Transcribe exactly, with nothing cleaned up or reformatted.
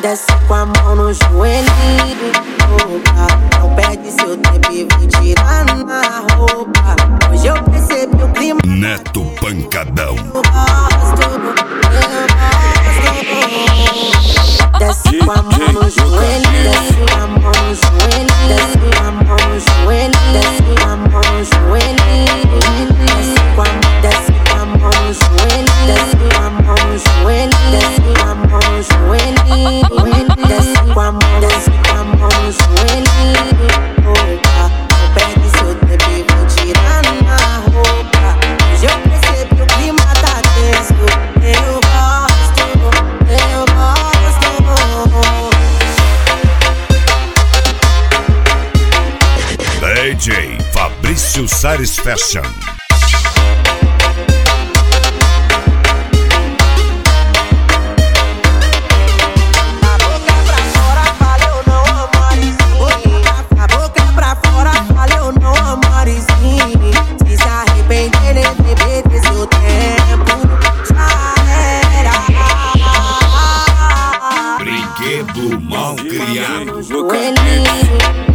desce com a mão no joelhinho. Opa, não perde seu tempo e vem tirar na roupa. Hoje eu percebi o clima. Neto Pancadão. Eu gosto, eu gosto. Desce com a mão no joelhinho, desce com a mão no joelhinho, desce com a mão no joelhinho, desce com a mão no joelhinho, desce com a mão, desce com a mão no joelhinho, desce com a mão no joelhinho, desce com a mão no joelhinho, desce com a mão, desce com a mão no joelhinho. Opa, não perde seu tempo e vem tirar na roupa. Hoje eu percebi o clima tá tenso. Eu gosto, eu gosto. D J Fabrício Sares Fashion. Brinquedo mal criado.